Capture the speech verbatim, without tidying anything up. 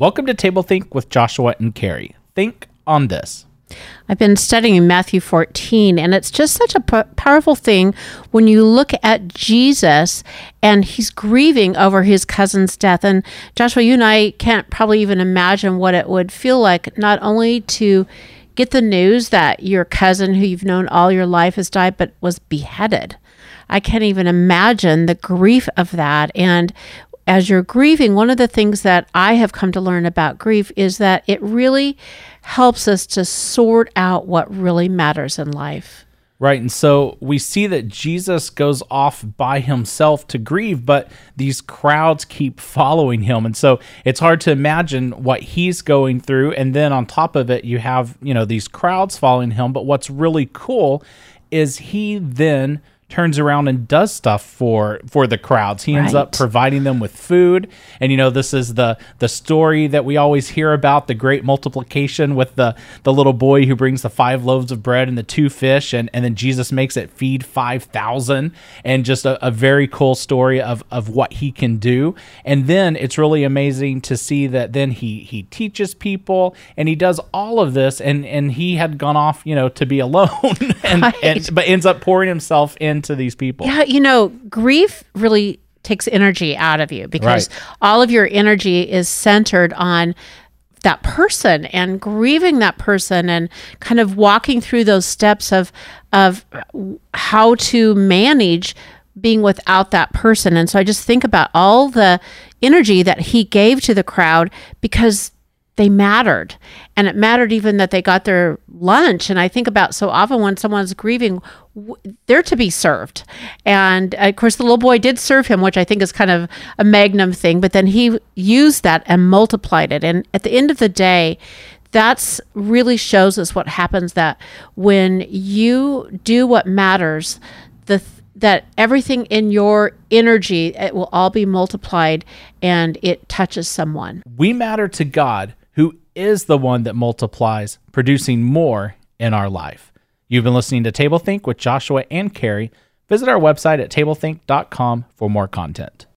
Welcome to Table Think with Joshua and Carrie. Think on this. I've been studying Matthew fourteen, and it's just such a p- powerful thing when you look at Jesus and he's grieving over his cousin's death. And Joshua, you and I can't probably even imagine what it would feel like not only to get the news that your cousin who you've known all your life has died, but was beheaded. I can't even imagine the grief of that. And as you're grieving, one of the things that I have come to learn about grief is that it really helps us to sort out what really matters in life. Right, and so we see that Jesus goes off by himself to grieve, but these crowds keep following him. And so it's hard to imagine what he's going through. And then on top of it, you have, you know, these crowds following him. But what's really cool is he then turns around and does stuff for for the crowds. He ends Right. up providing them with food. And, you know, this is the the story that we always hear about, the great multiplication with the, the little boy who brings the five loaves of bread and the two fish, and, and then Jesus makes it feed five thousand, and just a, a very cool story of, of what he can do. And then it's really amazing to see that then he he teaches people, and he does all of this, and, and he had gone off, you know, to be alone, and, Right. and but ends up pouring himself in to these people. Yeah, you know, grief really takes energy out of you because Right. all of your energy is centered on that person and grieving that person and kind of walking through those steps of of how to manage being without that person. And so I just think about all the energy that he gave to the crowd because they mattered. And it mattered even that they got their lunch. And I think about so often when someone's grieving, w- they're to be served. And of course, the little boy did serve him, which I think is kind of a magnum thing. But then he used that and multiplied it. And at the end of the day, that's really shows us what happens, that when you do what matters, the th- that everything in your energy, it will all be multiplied and it touches someone. We matter to God, who is the one that multiplies, producing more in our life. You've been listening to Table Think with Joshua and Carrie. Visit our website at tablethink dot com for more content.